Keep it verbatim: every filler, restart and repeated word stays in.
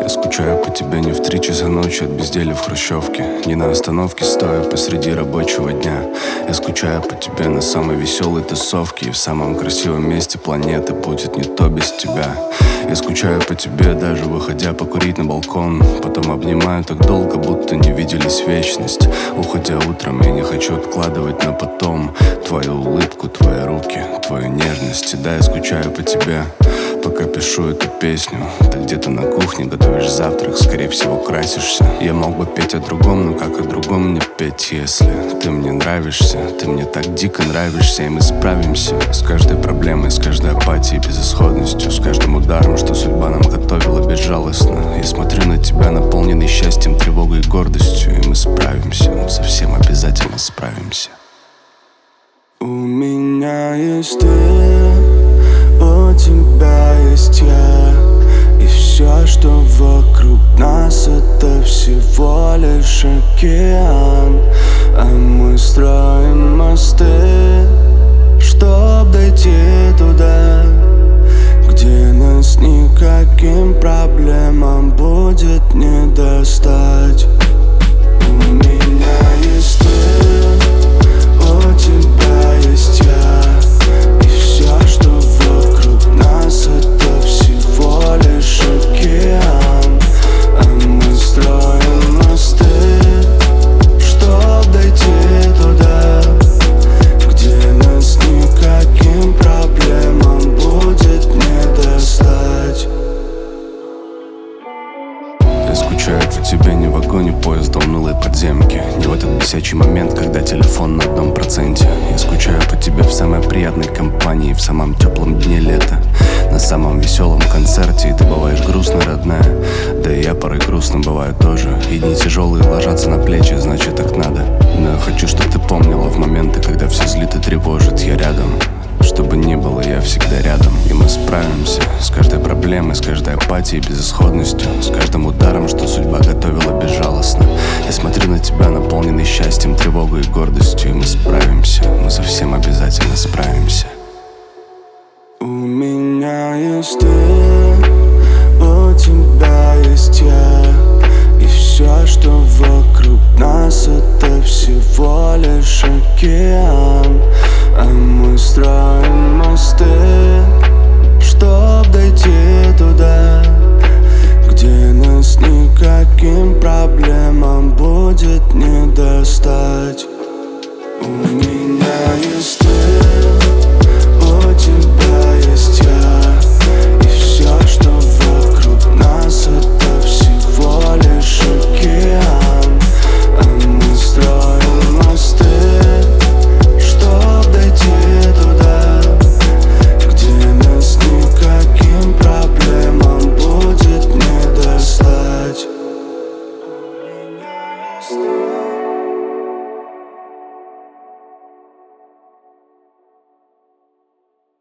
Я скучаю по тебе не в три часа ночи от безделья в хрущевке, не на остановке, стоя посреди рабочего дня. Я скучаю по тебе на самой веселой тусовке, и в самом красивом месте планеты будет не то без тебя. Я скучаю по тебе, даже выходя покурить на балкон. Потом обнимаю так долго, будто не виделись вечность. Уходя утром, я не хочу откладывать на потом твою улыбку, твои руки, твою нежность. И да, я скучаю по тебе, пока пишу эту песню. Ты где-то на кухне готовишь завтрак, скорее всего красишься. Я мог бы петь о другом, но как о другом мне петь, если ты мне нравишься? Ты мне так дико нравишься, и мы справимся с каждой проблемой, с каждой апатией, безысходностью, с каждым ударом, что судьба нам готовила безжалостно. Я смотрю на тебя, наполненный счастьем, тревогой и гордостью, и мы справимся, мы совсем обязательно справимся. У меня есть ты, у тебя есть я, и все, что вокруг нас, это всего лишь океан. А мы строим мосты, чтоб дойти туда, где нас никаким проблемам будет не достать. У меня есть ты, у тебя есть я, и все, что вокруг нас, это всего лишь океан. А мы строим мосты, чтоб дойти туда, где нас никаким проблемам будет не достать. Я скучаю по тебе не в вагоне поезда унылой подземки, не в этот бесячий момент, когда телефон на одном проценте. Я скучаю по тебе в самой приятной компании, в самом теплом дне лета, на самом веселом концерте. И ты бываешь грустной, родная, да и я порой грустным бываю тоже. И дни тяжелые ложатся на плечи, значит так надо. Но я хочу, чтобы ты помнила в моменты, когда все злит и тревожит. Я рядом, чтобы не было, я всегда рядом. И мы справимся с каждой проблемой, с каждой апатией, безысходностью, с каждым ударом, что судьба готовила безжалостно. Я смотрю на тебя, наполненный счастьем, тревогой и гордостью, и мы справимся, мы совсем обязательно справимся. У меня есть ты, у тебя есть я, и все, что вокруг нас, это всего лишь океан. А мы строим мосты, чтоб дойти туда, где нас никаким проблемам будет не достать. У меня есть